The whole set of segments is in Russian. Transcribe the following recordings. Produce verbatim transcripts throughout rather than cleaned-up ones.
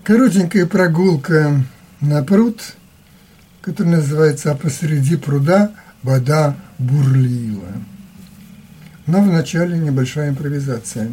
Коротенькая прогулка на пруд, который называется «А посреди пруда вода бурлила». Но вначале небольшая импровизация.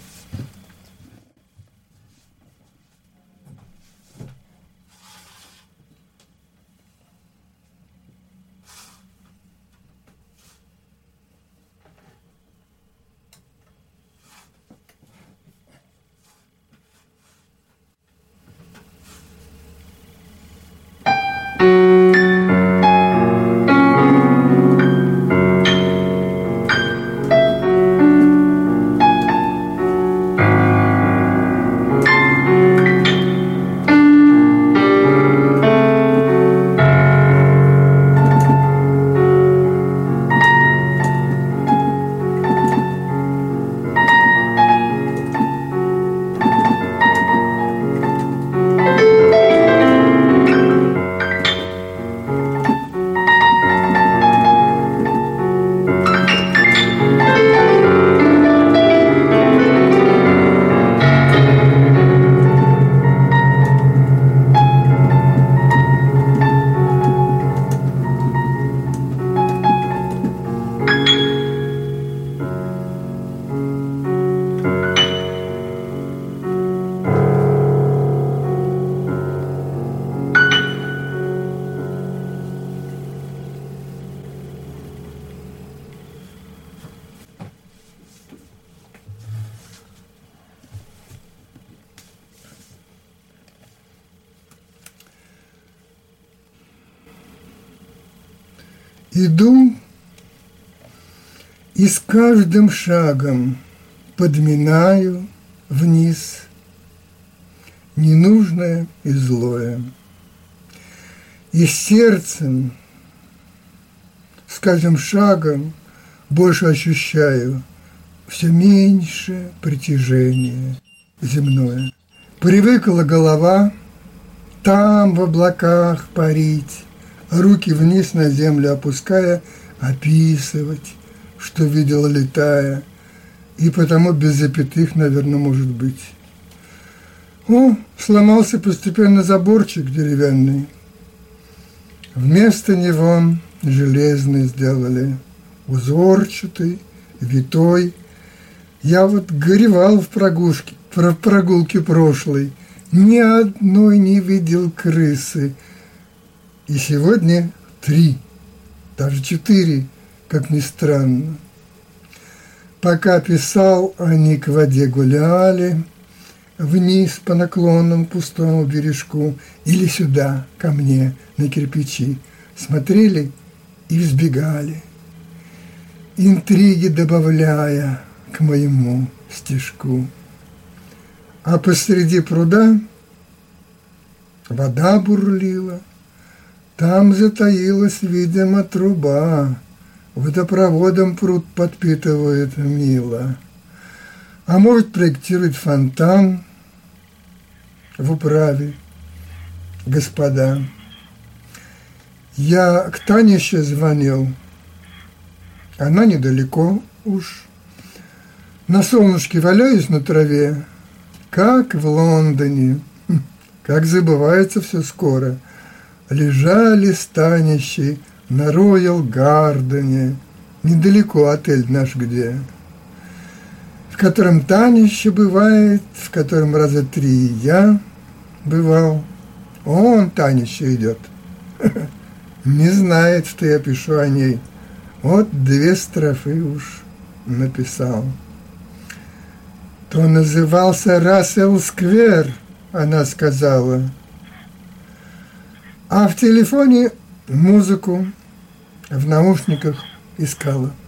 Иду и с каждым шагом подминаю вниз ненужное и злое. И сердцем с каждым шагом больше ощущаю все меньше притяжение земное. Привыкла голова там в облаках парить, руки вниз на землю опуская, описывать, что видела, летая, и потому без запятых, наверное, может быть. О, сломался постепенно заборчик деревянный. Вместо него железный сделали, узорчатый, витой. Я вот горевал в прогулке, в прогулке прошлой, ни одной не видел крысы. И сегодня три, даже четыре, как ни странно. Пока писал, они к воде гуляли, вниз по наклонному пустому бережку или сюда, ко мне, на кирпичи, смотрели и взбегали, интриги добавляя к моему стишку. А посреди пруда вода бурлила, там затаилась, видимо, труба, водопроводом пруд подпитывает мило. А может, проектировать фонтан в управе, господа. Я к Тане еще звонил, она недалеко уж. На солнышке валяюсь на траве, как в Лондоне, как забывается все скоро. Лежали станищи на Роял Гардене, недалеко отель наш где, в котором Таня еще бывает, в котором раза три я бывал. Он, Таня, еще идет. Не знает, что я пишу о ней. Вот две строфы уж написал. То назывался Рассел-сквер, она сказала. А в телефоне музыку в наушниках искала.